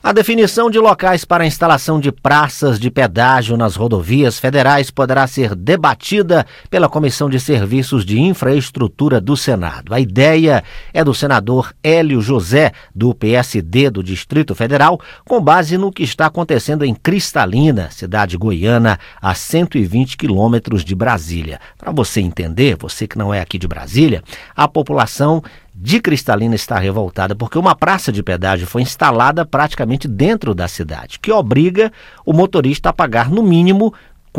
A definição de locais para a instalação de praças de pedágio nas rodovias federais poderá ser debatida pela Comissão de Serviços de Infraestrutura do Senado. A ideia é do senador Hélio José, do PSD do Distrito Federal, com base no que está acontecendo em Cristalina, cidade goiana, a 120 quilômetros de Brasília. Para você entender, você que não é aqui de Brasília, a população de Cristalina está revoltada porque uma praça de pedágio foi instalada praticamente dentro da cidade, que obriga o motorista a pagar no mínimo R$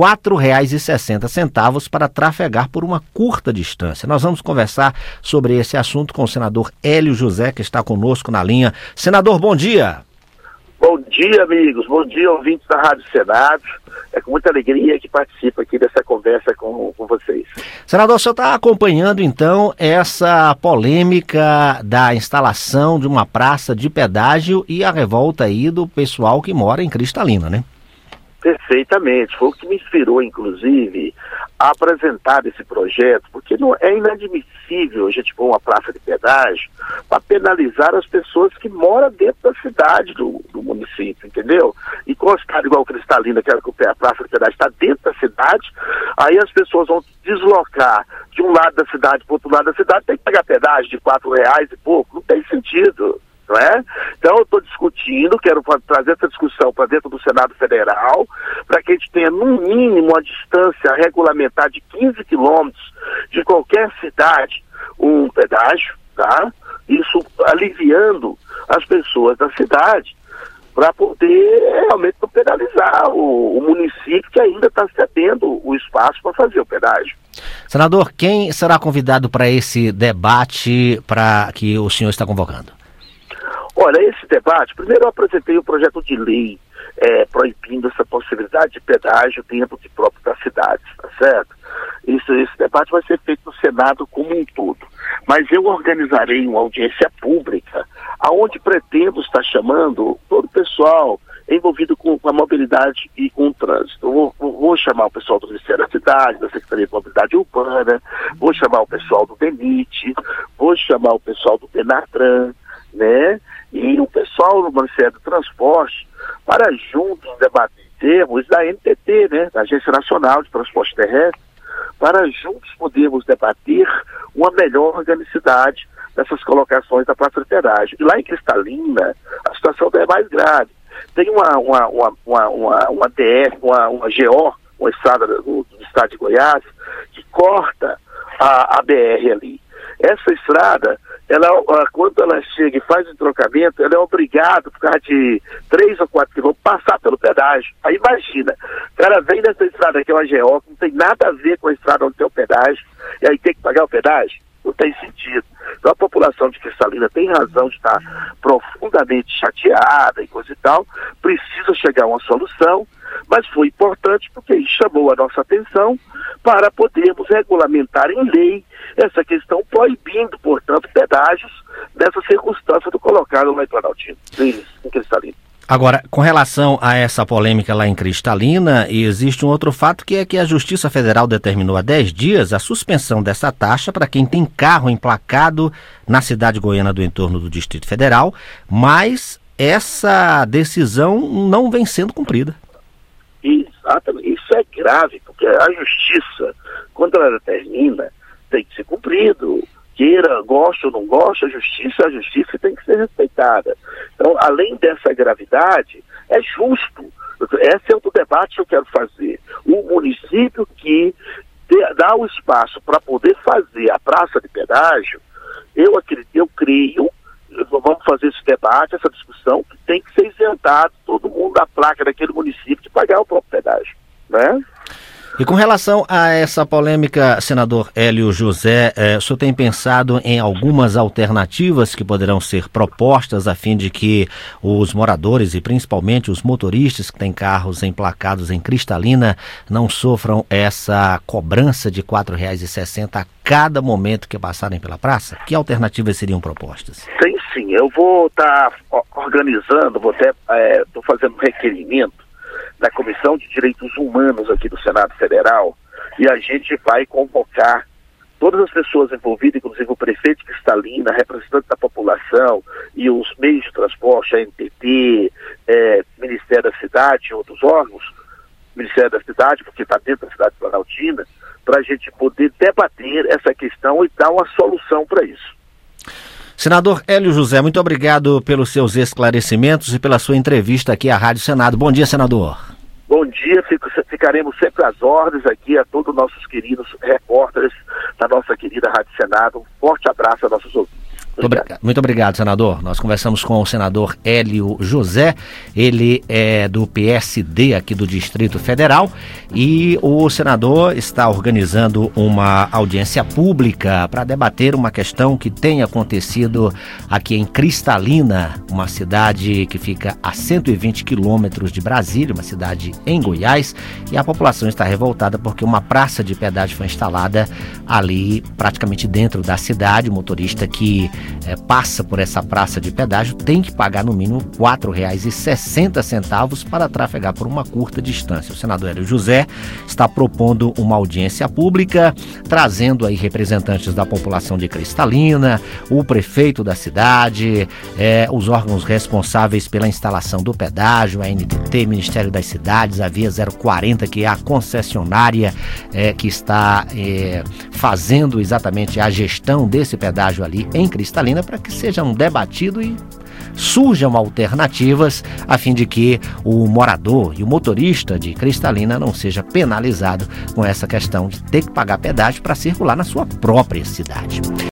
4,60 para trafegar por uma curta distância. Nós vamos conversar sobre esse assunto com o senador Hélio José, que está conosco na linha. Senador, bom dia. Bom dia, amigos. Bom dia, ouvintes da Rádio Senado. É com muita alegria que participo aqui dessa conversa com vocês. Senador, o senhor está acompanhando, então, essa polêmica da instalação de uma praça de pedágio e a revolta aí do pessoal que mora em Cristalina, né? Perfeitamente. Foi o que me inspirou, inclusive, a apresentar esse projeto, porque não é inadmissível a gente pôr uma praça de pedágio para penalizar as pessoas que moram dentro da cidade do município, entendeu? E com a cidade igual Cristalina, que a praça de pedágio está dentro da cidade, aí as pessoas vão deslocar de um lado da cidade para o outro lado da cidade, tem que pagar pedágio de R$4 e pouco, não tem sentido. Não é? Então eu estou discutindo, quero trazer essa discussão para dentro do Senado Federal, para que a gente tenha no mínimo uma distância regulamentar de 15 quilômetros de qualquer cidade, um pedágio, tá? Isso aliviando as pessoas da cidade, para poder realmente não penalizar o município que ainda está cedendo o espaço para fazer o pedágio. Senador, quem será convidado para esse debate para que o senhor está convocando? Olha, esse debate, primeiro eu apresentei um projeto de lei proibindo essa possibilidade de pedágio dentro de próprio das cidades, tá certo? Esse debate vai ser feito no Senado como um todo. Mas eu organizarei uma audiência pública, aonde pretendo estar chamando todo o pessoal envolvido com a mobilidade e com o trânsito. Eu vou chamar o pessoal do Ministério da Cidade, da Secretaria de Mobilidade Urbana, vou chamar o pessoal do DENIT, vou chamar o pessoal do Denatran, né? E o pessoal do Ministério do Transporte, para juntos debatermos da NTT, né? Da Agência Nacional de Transporte Terrestre, para juntos podermos debater uma melhor organicidade dessas colocações da praça de pedágio. E lá em Cristalina, a situação é mais grave. Tem uma DR, uma GO, uma estrada do estado de Goiás, que corta a BR ali. Essa estrada, quando ela chega e faz o trocamento, ela é obrigada, por causa de 3 ou 4 quilômetros, passar pelo pedágio. Aí imagina, o cara vem nessa estrada aqui, é uma GO, que não tem nada a ver com a estrada onde tem o pedágio, e aí tem que pagar o pedágio? Não tem sentido. Então a população de Cristalina tem razão de estar profundamente chateada e coisa e tal, precisa chegar a uma solução, mas foi importante porque isso chamou a nossa atenção para podermos regulamentar em lei essa questão, proibindo, portanto, pedágios nessa circunstância do colocado lá em Planaltino, em Cristalina. Agora, com relação a essa polêmica lá em Cristalina, existe um outro fato que é que a Justiça Federal determinou há 10 dias a suspensão dessa taxa para quem tem carro emplacado na cidade goiana do entorno do Distrito Federal, mas essa decisão não vem sendo cumprida. Exatamente. Isso é grave, porque a Justiça, quando ela determina, tem que ser cumprido. Queira, goste ou não goste, a justiça tem que ser respeitada. Então, além dessa gravidade, é justo. Esse é outro debate que eu quero fazer. O município que dá o espaço para poder fazer a praça de pedágio, eu creio, vamos fazer esse debate, essa discussão, que tem que ser isentado todo mundo da placa daquele município de pagar o próprio pedágio, né? E com relação a essa polêmica, senador Hélio José, o senhor tem pensado em algumas alternativas que poderão ser propostas a fim de que os moradores e principalmente os motoristas que têm carros emplacados em Cristalina não sofram essa cobrança de R$ 4,60 a cada momento que passarem pela praça? Que alternativas seriam propostas? Tem sim, eu vou estar organizando, estou fazendo um requerimento da Comissão de Direitos Humanos aqui do Senado Federal, e a gente vai convocar todas as pessoas envolvidas, inclusive o prefeito de Cristalina, representante da população e os meios de transporte, a NTT, Ministério da Cidade e outros órgãos, Ministério da Cidade, porque está dentro da cidade de Planaltina, para a gente poder debater essa questão e dar uma solução para isso. Senador Hélio José, muito obrigado pelos seus esclarecimentos e pela sua entrevista aqui à Rádio Senado. Bom dia, senador. Bom dia, ficaremos sempre às ordens aqui a todos os nossos queridos repórteres da nossa querida Rádio Senado. Um forte abraço a nossos ouvintes. Muito obrigado, senador. Nós conversamos com o senador Hélio José, ele é do PSD aqui do Distrito Federal e o senador está organizando uma audiência pública para debater uma questão que tem acontecido aqui em Cristalina, uma cidade que fica a 120 quilômetros de Brasília, uma cidade em Goiás, e a população está revoltada porque uma praça de pedágio foi instalada ali praticamente dentro da cidade. O motorista que passa por essa praça de pedágio tem que pagar no mínimo R$ 4,60 para trafegar por uma curta distância. O senador Hélio José está propondo uma audiência pública, trazendo aí representantes da população de Cristalina, o prefeito da cidade, os órgãos responsáveis pela instalação do pedágio, a NTT, Ministério das Cidades, a Via 040, que é a concessionária que está fazendo exatamente a gestão desse pedágio ali em Cristalina, para que sejam debatidos e surjam alternativas a fim de que o morador e o motorista de Cristalina não seja penalizado com essa questão de ter que pagar pedágio para circular na sua própria cidade.